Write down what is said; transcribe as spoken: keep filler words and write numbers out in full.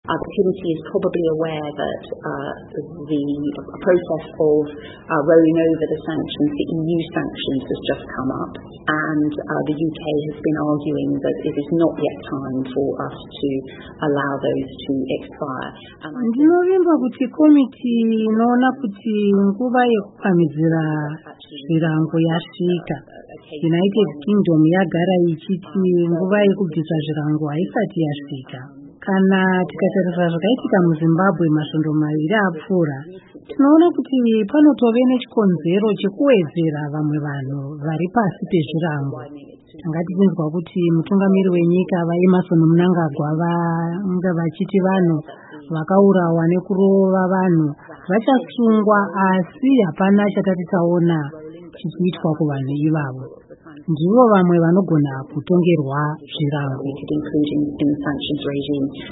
Uh, the committee is probably aware that uh, the process of uh, rolling over the sanctions, the E U sanctions, has just come up, and uh, the U K has been arguing that it is not yet time for us to allow those to expire. Ndinovimba kuti komiti inoona kuti nguva yekupamhidzira zvirango yasvika. United Kingdom yagara ichiti nguva yekubvisa zvirango haisati yasvika. Kana tikatarisa zvakaitika muZimbabwe masvondo maviri apfuura, tinoona kuti panotove nechikonzero chekuwedzera vamwe vanhu vari pasi pezvirango. Tanga tichinzwa kuti mutungamiri wenyika vaEmmerson Mnangagwa vanga vachiti vanhu vakaurawa nekurova vanhu vachasungwa, asi hapana chatati taona chichiitwa kuvanhu ivavo. Ndivo vamwe vanogona kutongerwa zvirango.